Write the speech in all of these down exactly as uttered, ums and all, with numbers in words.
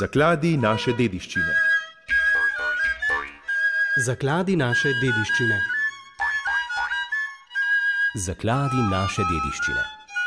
Zakladi naše dediščine. Zakladi naše dediščine. Zakladi naše dediščine.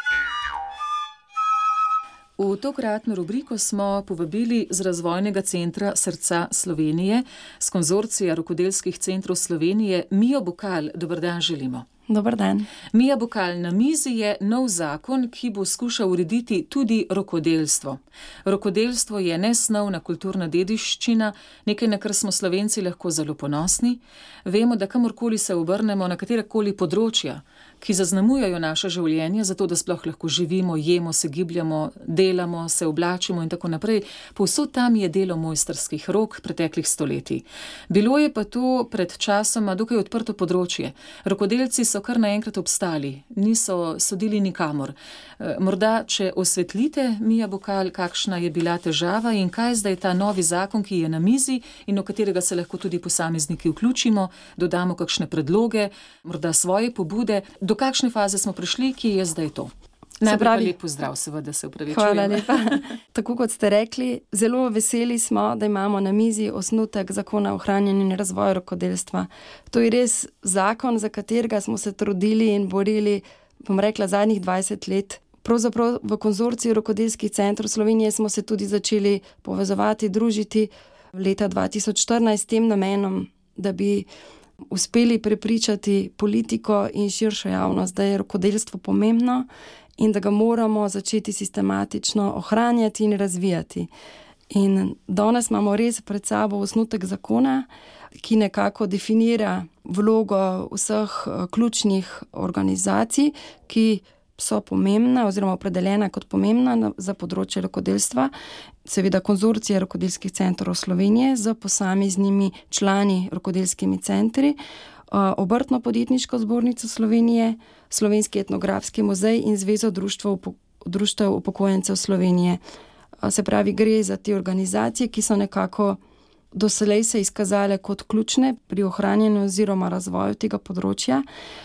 V tokratno rubriko smo povabili z Razvojnega centra Srca Slovenije, s konzorcija rokodelskih centrov Slovenije, Mijo Bukal. Dober dan želimo. Dober dan. Mija Bukal, na mizi je nov zakon, ki bo skušal urediti tudi rokodelstvo. Rokodelstvo je nesnovna kulturna dediščina, nekaj, na kar smo Slovenci lahko zelo ponosni. Vemo, da kamorkoli se obrnemo, na katerekoli področja, ki zaznamujajo naše življenje, zato da sploh lahko živimo, jemo, se gibljamo, delamo, se oblačimo in tako naprej, povsod tam je delo mojstrskih rok preteklih stoletij. Bilo je pa to pred časoma dokaj odprto področje. Rokodelci so kar naenkrat obstali, niso sodili nikamor. Morda, če osvetlite, Mija Bukal, kakšna je bila težava in kaj zdaj ta novi zakon, ki je na mizi in v katerega se lahko tudi posamezniki vključimo, dodamo kakšne predloge, morda svoje pobude. Do kakšne faze smo prišli, ki je zdaj to? Najprej pa lep pozdrav, seveda se upravičujem. Hvala lepa. Tako kot ste rekli, zelo veseli smo, da imamo na mizi osnutek zakona o ohranjanju in razvoju rokodelstva. To je res zakon, za katerega smo se trudili in borili, bom rekla, zadnjih dvajset let. Pravzaprav v konzorciju rokodelskih centrov Slovenije smo se tudi začeli povezovati, družiti leta dva tisoč štirinajst s tem namenom, da bi uspeli prepričati politiko in širšo javnost, da je rokodelstvo pomembno in da ga moramo začeti sistematično ohranjati in razvijati. In danes imamo res pred sabo osnutek zakona, ki nekako definira vlogo vseh ključnih organizacij, ki so pomembna oziroma opredeljena kot pomembna za področje rokodelstva. Seveda konzorcija rokodelskih centrov Slovenije z posameznimi člani rokodelskimi centri, Obrtno-podjetniško zbornico Slovenije, Slovenski etnografski muzej in Zvezo društev upokojencev Slovenije. Se pravi, gre za te organizacije, ki so nekako doslej se izkazale kot ključne pri ohranjanju oziroma razvoju tega področja.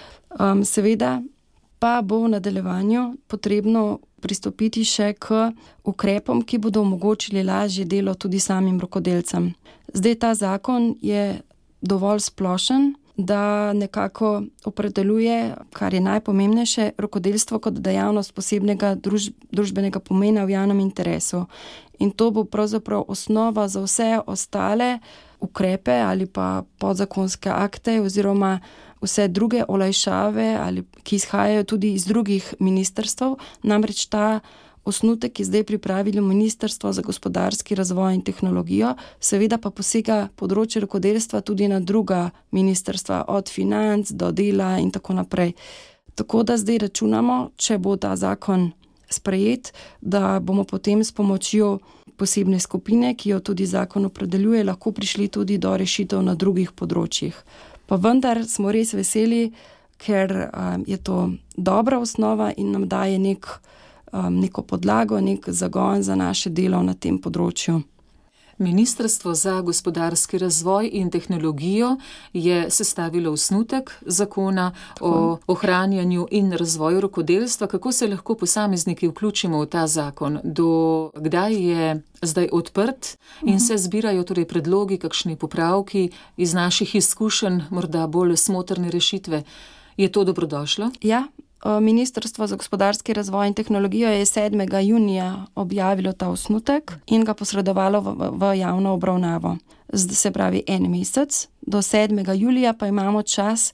Seveda pa bo v nadaljevanju potrebno pristopiti še k ukrepom, ki bodo omogočili lažje delo tudi samim rokodelcem. Zdaj ta zakon je dovolj splošen, da nekako opredeljuje, kar je najpomembnejše, rokodelstvo kot dejavnost posebnega druž, družbenega pomena v javnem interesu. In to bo pravzaprav osnova za vse ostale ukrepe ali pa podzakonske akte oziroma vse druge olajšave, ali, ki izhajajo tudi iz drugih ministrstv. Namreč ta osnutek, ki zdaj pripravilo Ministrstvo za gospodarski razvoj in tehnologijo, seveda pa posega področje rokodelstva tudi na druga ministrstva, od financ do dela in tako naprej. Tako da zdaj računamo, če bo ta zakon sprejet, da bomo potem s pomočjo posebne skupine, ki jo tudi zakon opredeljuje, lahko prišli tudi do rešitev na drugih področjih. Pa vendar smo res veseli, ker um, je to dobra osnova in nam daje nek Um, neko podlago, nek zagon za naše delo na tem področju. Ministrstvo za gospodarski razvoj in tehnologijo je sestavilo osnutek zakona o ohranjanju in razvoju rokodelstva. Kako se lahko posamezniki vključimo v ta zakon? Do kdaj je zdaj odprt in se zbirajo torej predlogi, kakšni popravki iz naših izkušenj, morda bolj smotrne rešitve? Je to dobrodošlo? Ja. Ministrstvo za gospodarski razvoj in tehnologijo je sedmega junija objavilo ta osnutek in ga posredovalo v, v javno obravnavo. Zdaj se pravi en mesec, do sedmega julija pa imamo čas,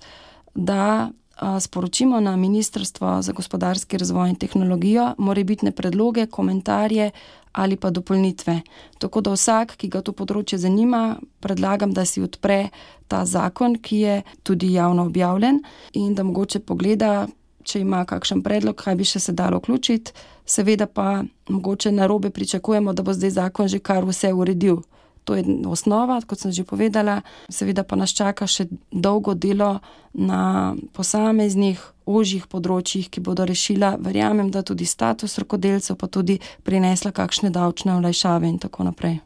da a, sporočimo na Ministrstvo za gospodarski razvoj in tehnologijo morebitne predloge, komentarje ali pa dopolnitve. Tako da vsak, ki ga to področje zanima, predlagam, da si odpre ta zakon, ki je tudi javno objavljen in da mogoče pogleda, če ima kakšen predlog, kaj bi še se dalo vključiti. Seveda pa mogoče narobe pričakujemo, da bo zdaj zakon že kar vse uredil. To je osnova, kot sem že povedala. Seveda pa nas čaka še dolgo delo na posameznih ožjih področjih, ki bodo rešila, verjamem, da tudi status rokodelcev, pa tudi prinesla kakšne davčne olajšave in tako naprej.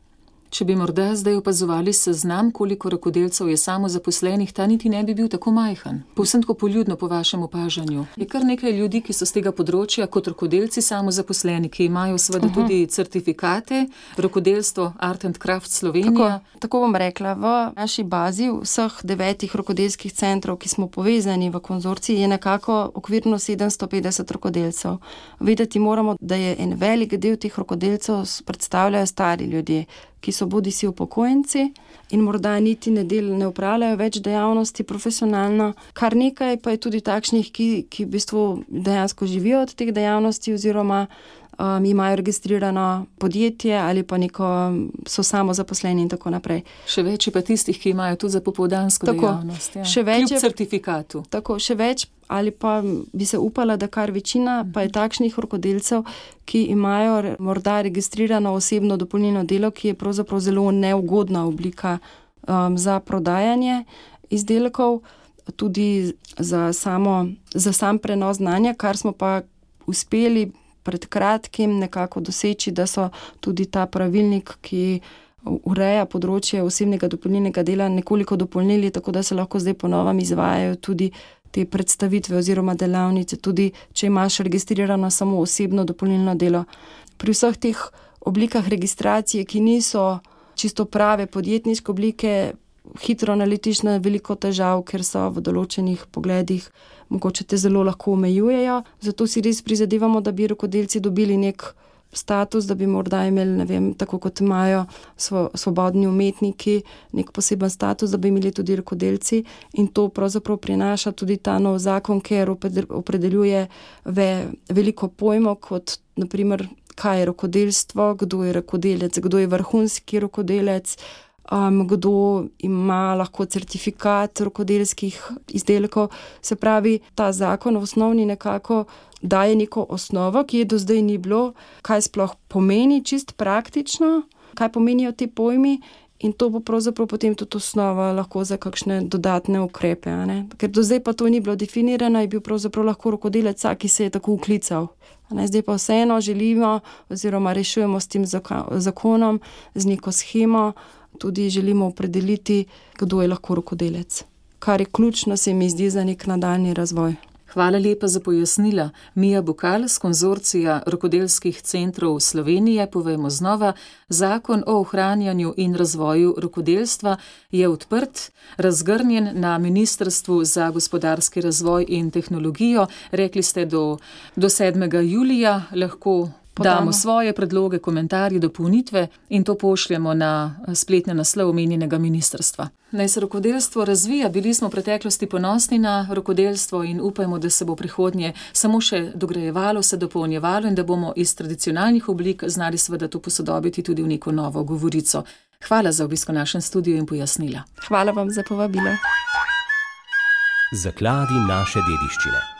Če bi morda zdaj opazovali seznam, koliko rokodelcev je samozaposlenih, ta niti ne bi bil tako majhen. Povsem tako poljudno po vašem opažanju. Je kar nekaj ljudi, ki so z tega področja kot rokodelci samozaposleni, ki imajo seveda uh -huh. tudi certifikate, rokodelstvo Art and Craft Slovenija. Tako, tako bom rekla, v naši bazi vseh devetih rokodelskih centrov, ki smo povezani v konzorciji, je nekako okvirno sedemsto petdeset rokodelcev. Vedeti moramo, da je en velik del teh rokodelcev predstavljajo stari ljudje, ki so bodisi upokojenci in morda niti ne, del, ne upravljajo več dejavnosti profesionalno. Kar nekaj pa je tudi takšnih, ki, ki v bistvu dejansko živijo od teh dejavnosti oziroma um, imajo registrirano podjetje ali pa neko, so samozaposleni in tako naprej. Še več je pa tistih, ki imajo tudi za popoldansko tako, dejavnost. Ja. Še več Kljub je, certifikatu. Tako, še več ali pa bi se upala, da kar večina pa je takšnih rokodelcev, ki imajo morda registrirano osebno dopolnilno delo, ki je pravzaprav zelo neugodna oblika um, za prodajanje izdelkov, tudi za, samo, za sam prenos znanja, kar smo pa uspeli pred kratkim nekako doseči, da so tudi ta pravilnik, ki ureja področje osebnega dopolnilnega dela, nekoliko dopolnili, tako da se lahko zdaj po novem izvajajo tudi te predstavitve oziroma delavnice, tudi če imaš registrirano samo osebno dopolnilno delo. Pri vseh teh oblikah registracije, ki niso čisto prave podjetniške oblike, hitro naletiš na veliko težav, ker so v določenih pogledih mogoče te zelo lahko omejujejo. Zato si res prizadevamo, da bi rokodelci dobili nek status, da bi morda imeli, ne vem, tako kot imajo svo, svobodni umetniki, nek poseben status, da bi imeli tudi rokodelci, in to pravzaprav prinaša tudi ta nov zakon, ker opredeljuje ve, veliko pojmov, kot naprimer, kaj je rokodelstvo, kdo je rokodelec, kdo je vrhunski rokodelec, um, kdo ima lahko certifikat rokodelskih izdelkov. Se pravi, ta zakon v osnovni nekako daje neko osnovo, ki je do zdaj ni bilo, kaj sploh pomeni čist praktično, kaj pomenijo te pojmi, in to bo pravzaprav potem tudi osnova lahko za kakšne dodatne ukrepe. A ne? Ker do zdaj pa to ni bilo definirano, je bil pravzaprav lahko rokodelec, ki se je tako uklical. A ne? Zdaj pa vseeno želimo oziroma rešujemo s tem zakonom, z neko shemo, tudi želimo opredeliti, kdo je lahko rokodelec. Kar je ključno, se mi zdi, za nek nadaljni razvoj. Hvala lepa za pojasnila. Mija Bukal z konzorcija rokodelskih centrov Slovenije. Povejmo znova, zakon o ohranjanju in razvoju rokodelstva je odprt, razgrnjen na Ministrstvu za gospodarski razvoj in tehnologijo. Rekli ste, do, do sedmega julija lahko damo svoje predloge, komentarje, dopolnitve in to pošljemo na spletni naslov omenjenega ministrstva. Naj se rokodelstvo razvija, bili smo v preteklosti ponosni na rokodelstvo in upajmo, da se bo prihodnje samo še dograjevalo, se dopolnjevalo in da bomo iz tradicionalnih oblik znali seveda to posodobiti tudi v neko novo govorico. Hvala za obisk v našem studiu in pojasnila. Hvala vam za povabilo. Zakladi naše dediščine.